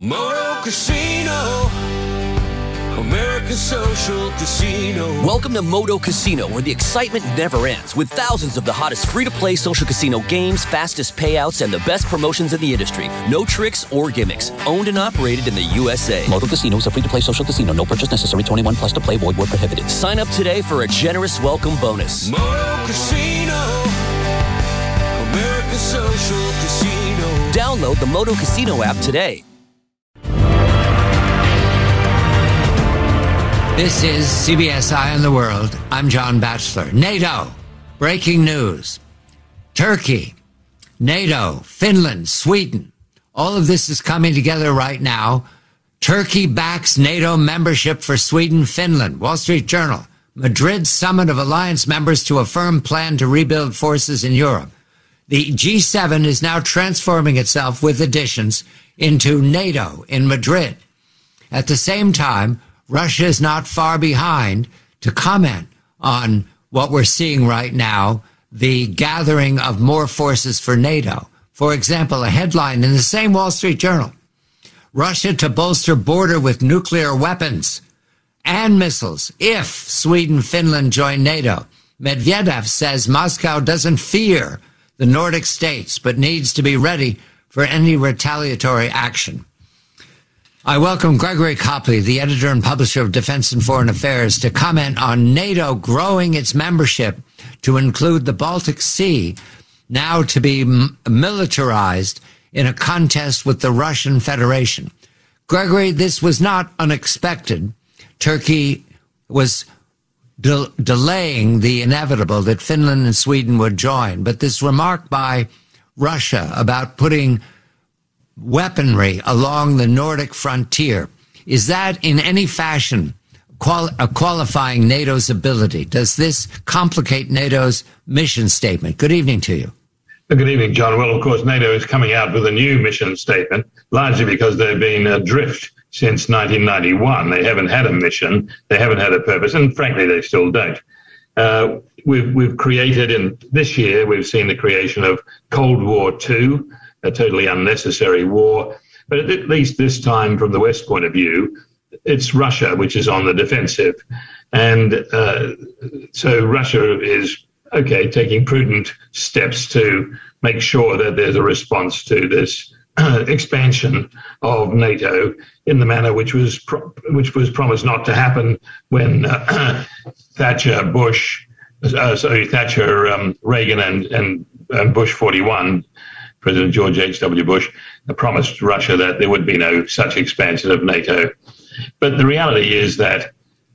Moto Casino, American Social Casino. Welcome to Moto Casino, where the excitement never ends, with thousands of the hottest free-to-play social casino games, fastest payouts, and the best promotions in the industry. No tricks or gimmicks. Owned and operated in the USA. Moto Casino is a free-to-play social casino. No purchase necessary. 21 plus to play. Void where prohibited. Sign up today for a generous welcome bonus. Moto Casino, American Social Casino. Download the Moto Casino app today. This is CBS Eye on the World. I'm John Batchelor. NATO, breaking news. Turkey, NATO, Finland, Sweden. All of this is coming together right now. Turkey backs NATO membership for Sweden, Finland. Wall Street Journal. Madrid summit of alliance members to a firm plan to rebuild forces in Europe. The G7 is now transforming itself with additions into NATO in Madrid. At the same time, Russia is not far behind to comment on what we're seeing right now, the gathering of more forces for NATO. For example, a headline in the same Wall Street Journal, Russia to bolster border with nuclear weapons and missiles if Sweden, Finland join NATO. Medvedev says Moscow doesn't fear the Nordic states, but needs to be ready for any retaliatory action. I welcome Gregory Copley, the editor and publisher of Defense and Foreign Affairs, to comment on NATO growing its membership to include the Baltic Sea, now to be militarized in a contest with the Russian Federation. Gregory, this was not unexpected. Turkey was delaying the inevitable that Finland and Sweden would join, but this remark by Russia about putting weaponry along the Nordic frontier, is that in any fashion qualifying NATO's ability? Does this complicate NATO's mission statement? Good evening to you. Good evening, John. Well, of course, NATO is coming out with a new mission statement, largely because they've been adrift since 1991. They haven't had a mission, they haven't had a purpose, and frankly, they still don't. We've created, in this year, we've seen the creation of Cold War II, a totally unnecessary war. But at least this time, from the West point of view, it's Russia which is on the defensive. And so Russia is, taking prudent steps to make sure that there's a response to this expansion of NATO in the manner which was promised not to happen when Thatcher, Reagan and Bush 41, President George H.W. Bush, promised Russia that there would be no such expansion of NATO. But the reality is that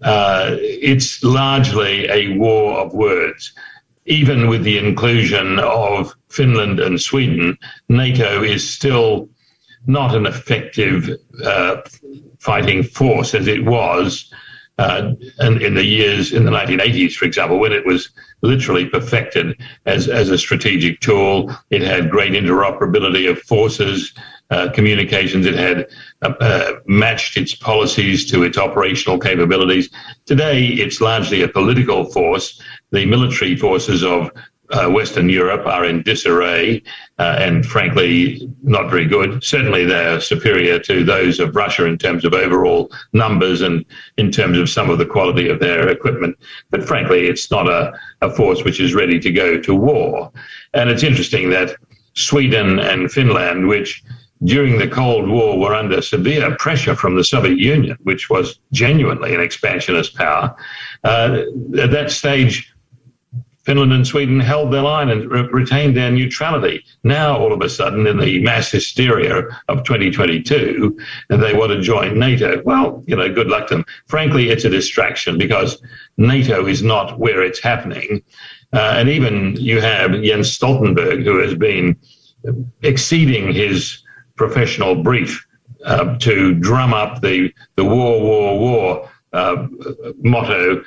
it's largely a war of words. Even with the inclusion of Finland and Sweden, NATO is still not an effective fighting force as it was in the 1980s, for example, when it was literally perfected as a strategic tool. It had great interoperability of forces, communications. It had matched its policies to its operational capabilities. Today, it's largely a political force. The military forces of Western Europe are in disarray and frankly not very good. Certainly they're superior to those of Russia in terms of overall numbers and in terms of some of the quality of their equipment. But frankly, it's not a force which is ready to go to war. And it's interesting that Sweden and Finland, which during the Cold War were under severe pressure from the Soviet Union, which was genuinely an expansionist power, at that stage, Finland and Sweden held their line and retained their neutrality. Now, all of a sudden, in the mass hysteria of 2022, they want to join NATO. Well, good luck to them. Frankly, it's a distraction because NATO is not where it's happening. And even you have Jens Stoltenberg, who has been exceeding his professional brief to drum up the war motto,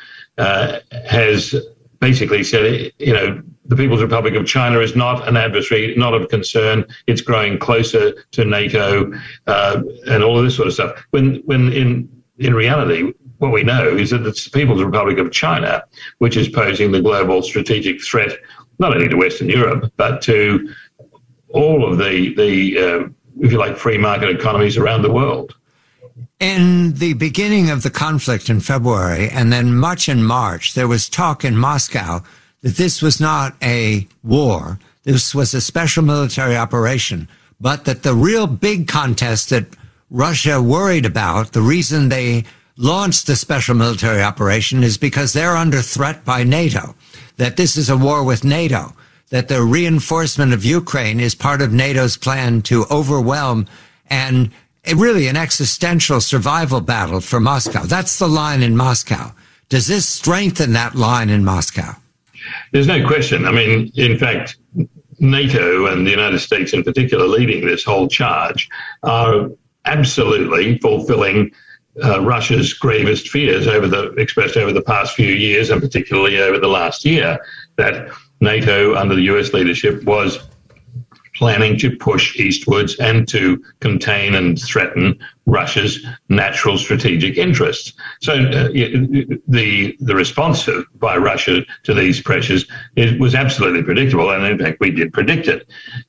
has basically said, the People's Republic of China is not an adversary, not of concern. It's growing closer to NATO and all of this sort of stuff. When in reality, what we know is that it's the People's Republic of China which is posing the global strategic threat, not only to Western Europe, but to all of the if you like, free market economies around the world. In the beginning of the conflict in February and then much in March, there was talk in Moscow that this was not a war. This was a special military operation, but that the real big contest that Russia worried about, the reason they launched the special military operation is because they're under threat by NATO, that this is a war with NATO, that the reinforcement of Ukraine is part of NATO's plan to overwhelm and really an existential survival battle for Moscow. That's the line in Moscow. Does this strengthen that line in Moscow? There's no question. I mean, in fact, NATO and the United States in particular leading this whole charge are absolutely fulfilling Russia's gravest fears expressed over the past few years, and particularly over the last year, that NATO under the US leadership was planning to push eastwards and to contain and threaten Russia's natural strategic interests. So the response by Russia to these pressures was absolutely predictable, and in fact we did predict it.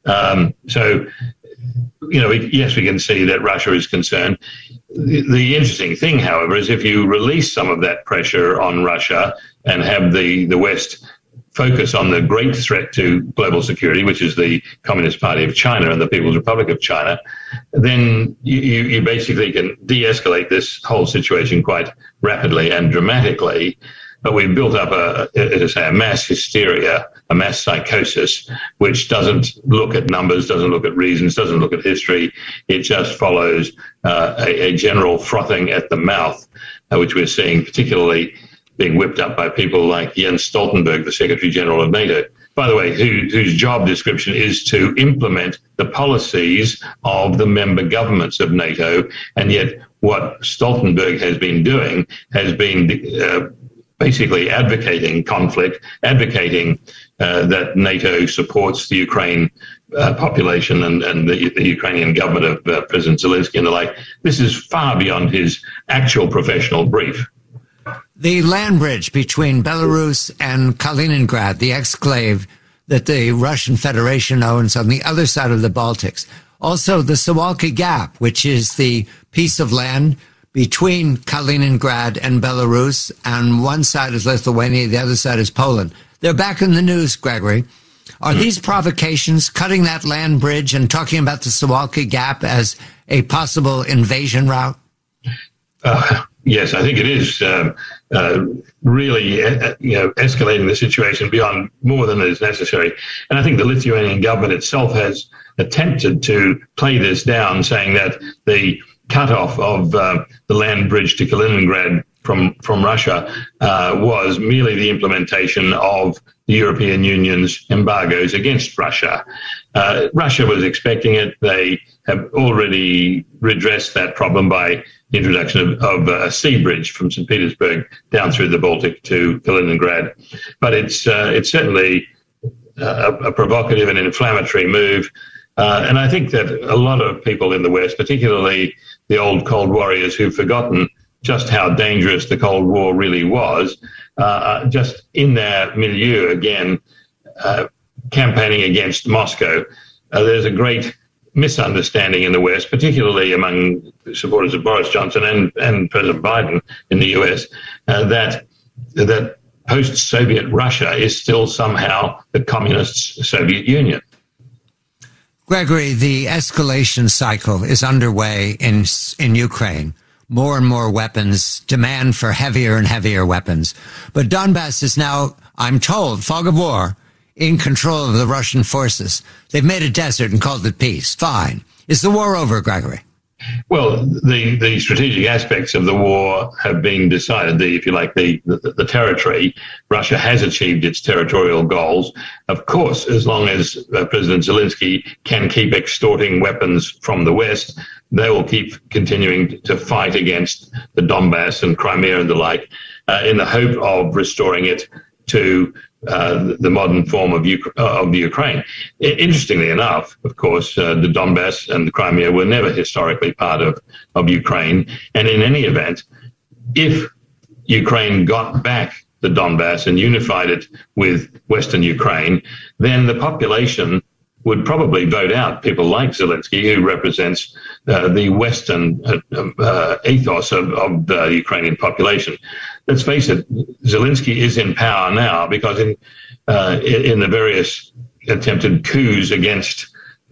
Yes, we can see that Russia is concerned. The interesting thing, however, is if you release some of that pressure on Russia and have the West focus on the great threat to global security, which is the Communist Party of China and the People's Republic of China, then you basically can de-escalate this whole situation quite rapidly and dramatically. But we've built up a mass hysteria, a mass psychosis, which doesn't look at numbers, doesn't look at reasons, doesn't look at history. It just follows a general frothing at the mouth, which we're seeing particularly being whipped up by people like Jens Stoltenberg, the Secretary General of NATO, by the way, whose job description is to implement the policies of the member governments of NATO. And yet what Stoltenberg has been doing has been basically advocating conflict, advocating that NATO supports the Ukraine population and the Ukrainian government of President Zelensky and the like. This is far beyond his actual professional brief. The land bridge between Belarus and Kaliningrad, the exclave that the Russian Federation owns on the other side of the Baltics. Also, the Suwalki Gap, which is the piece of land between Kaliningrad and Belarus, and one side is Lithuania, the other side is Poland. They're back in the news, Gregory. Are these provocations, cutting that land bridge and talking about the Suwalki Gap as a possible invasion route? Yes, I think it is really, escalating the situation beyond more than is necessary. And I think the Lithuanian government itself has attempted to play this down, saying that the cutoff of the land bridge to Kaliningrad from Russia was merely the implementation of the European Union's embargoes against Russia. Russia was expecting it. They have already redressed that problem by the introduction of a sea bridge from St. Petersburg down through the Baltic to Kaliningrad. But it's certainly a provocative and inflammatory move. And I think that a lot of people in the West, particularly the old Cold Warriors who've forgotten just how dangerous the Cold War really was, just in their milieu again, campaigning against Moscow. There's a great misunderstanding in the West, particularly among supporters of Boris Johnson and President Biden in the US, that post-Soviet Russia is still somehow the communist Soviet Union. Gregory, the escalation cycle is underway in Ukraine. More and more weapons, demand for heavier and heavier weapons. But Donbass is now, I'm told, fog of war, in control of the Russian forces. They've made a desert and called it peace. Fine. Is the war over, Gregory? Well, the strategic aspects of the war have been decided. The territory, Russia has achieved its territorial goals. Of course, as long as President Zelensky can keep extorting weapons from the West, they will keep continuing to fight against the Donbass and Crimea and the like, in the hope of restoring it to the modern form of the Ukraine. Interestingly enough, of course, the Donbass and the Crimea were never historically part of Ukraine. And in any event, if Ukraine got back the Donbass and unified it with Western Ukraine, then the population would probably vote out people like Zelensky, who represents the Western ethos of the Ukrainian population. Let's face it, Zelensky is in power now because in the various attempted coups against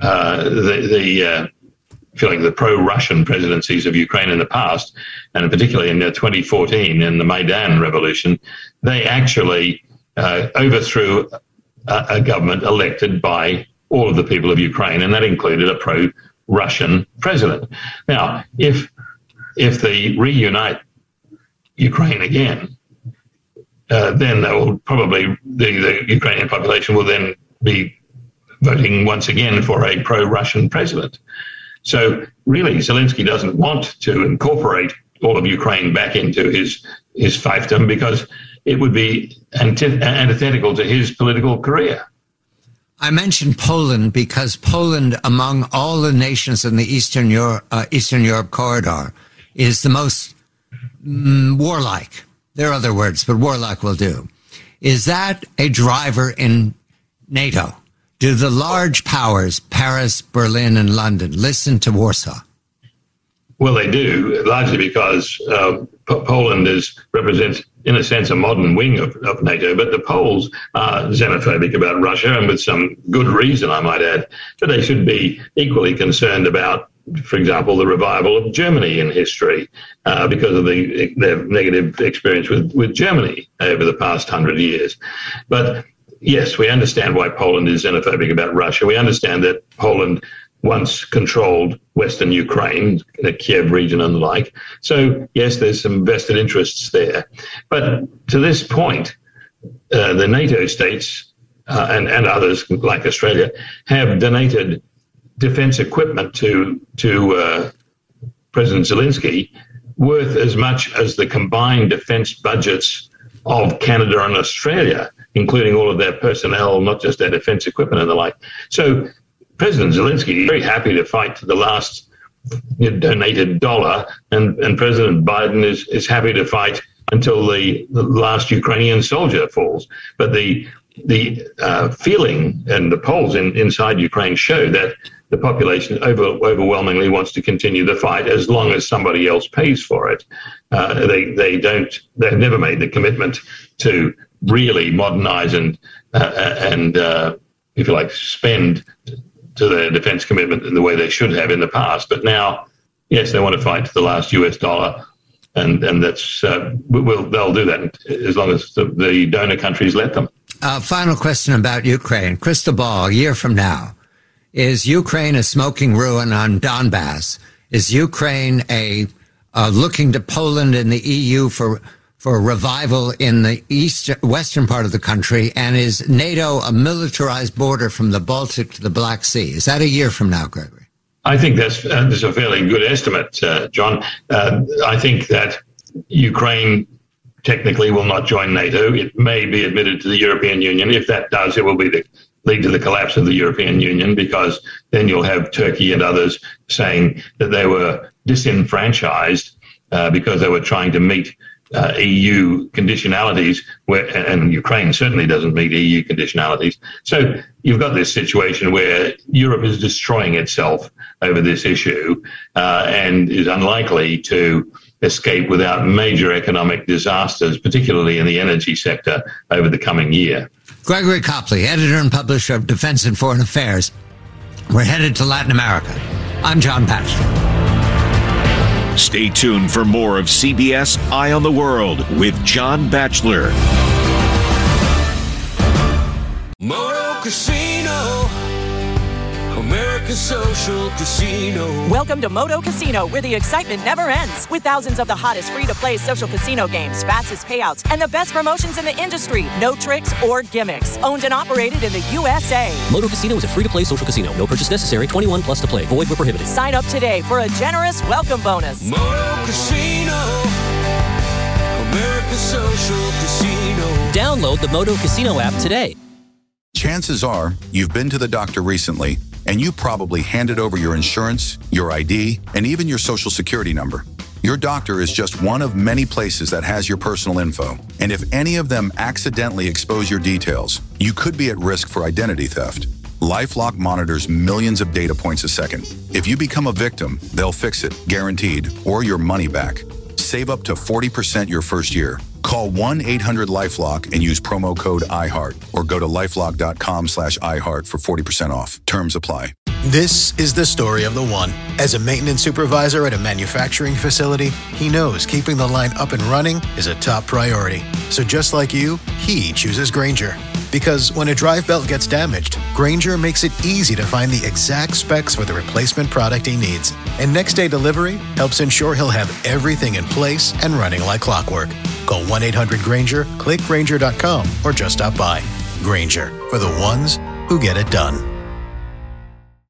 the pro-Russian presidencies of Ukraine in the past, and particularly in 2014 in the Maidan Revolution, they actually overthrew a government elected by all of the people of Ukraine, and that included a pro-Russian president. Now, if they reunite Ukraine again, then they will probably the Ukrainian population will then be voting once again for a pro-Russian president. So really, Zelensky doesn't want to incorporate all of Ukraine back into his fiefdom because it would be antithetical to his political career. I mentioned Poland because Poland, among all the nations in the Eastern Europe corridor, is the most warlike. There are other words, but warlike will do. Is that a driver in NATO? Do the large powers, Paris, Berlin, and London, listen to Warsaw? Well, they do, largely because Poland represents, in a sense, a modern wing of NATO, but the Poles are xenophobic about Russia, and with some good reason, I might add. But they should be equally concerned about, for example, the revival of Germany in history because of their negative experience with Germany over the past 100 years. But yes, we understand why Poland is xenophobic about Russia. We understand that Poland once controlled Western Ukraine, the Kiev region and the like. So, yes, there's some vested interests there. But to this point, the NATO states and others like Australia have donated defense equipment to President Zelensky worth as much as the combined defense budgets of Canada and Australia, including all of their personnel, not just their defense equipment and the like. So President Zelensky is very happy to fight to the last donated dollar, and President Biden is happy to fight until the last Ukrainian soldier falls. But the feeling and the polls inside Ukraine show that the population overwhelmingly wants to continue the fight as long as somebody else pays for it. They've never made the commitment to really modernize and if you like, spend to their defense commitment in the way they should have in the past. But now, yes, they want to fight to the last US dollar, and that's they'll do that as long as the donor countries let them. Final question about Ukraine. Crystal ball, a year from now. Is Ukraine a smoking ruin on Donbass? Is Ukraine looking to Poland and the EU for revival in the western part of the country? And is NATO a militarized border from the Baltic to the Black Sea? Is that a year from now, Gregory? I think that's a fairly good estimate, John. I think that Ukraine technically will not join NATO. It may be admitted to the European Union. If that does, it will lead to the collapse of the European Union, because then you'll have Turkey and others saying that they were disenfranchised because they were trying to meet EU conditionalities, and Ukraine certainly doesn't meet EU conditionalities. So you've got this situation where Europe is destroying itself over this issue and is unlikely to escape without major economic disasters, particularly in the energy sector over the coming year. Gregory Copley, editor and publisher of Defense and Foreign Affairs. We're headed to Latin America. I'm John Batchelor. Stay tuned for more of CBS Eye on the World with John Batchelor. Moto Casino, America's social casino. Welcome to Moto Casino, where the excitement never ends. With thousands of the hottest free-to-play social casino games, fastest payouts, and the best promotions in the industry. No tricks or gimmicks. Owned and operated in the USA. Moto Casino is a free-to-play social casino. No purchase necessary. 21 plus to play. Void where prohibited. Sign up today for a generous welcome bonus. Moto Casino, America's social casino. Download the Moto Casino app today. Chances are you've been to the doctor recently, and you probably handed over your insurance, your ID, and even your social security number. Your doctor is just one of many places that has your personal info. And if any of them accidentally expose your details, you could be at risk for identity theft. LifeLock monitors millions of data points a second. If you become a victim, they'll fix it, guaranteed, or your money back. Save up to 40% your first year. Call 1-800-LifeLock and use promo code iHeart or go to lifelock.com/iHeart for 40% off. Terms apply. This is the story of the one. As a maintenance supervisor at a manufacturing facility, he knows keeping the line up and running is a top priority. So just like you, he chooses Grainger. Because when a drive belt gets damaged, Grainger makes it easy to find the exact specs for the replacement product he needs. And next day delivery helps ensure he'll have everything in place and running like clockwork. Call 1-800-GRAINGER, click Grainger.com, or just stop by. Grainger, for the ones who get it done.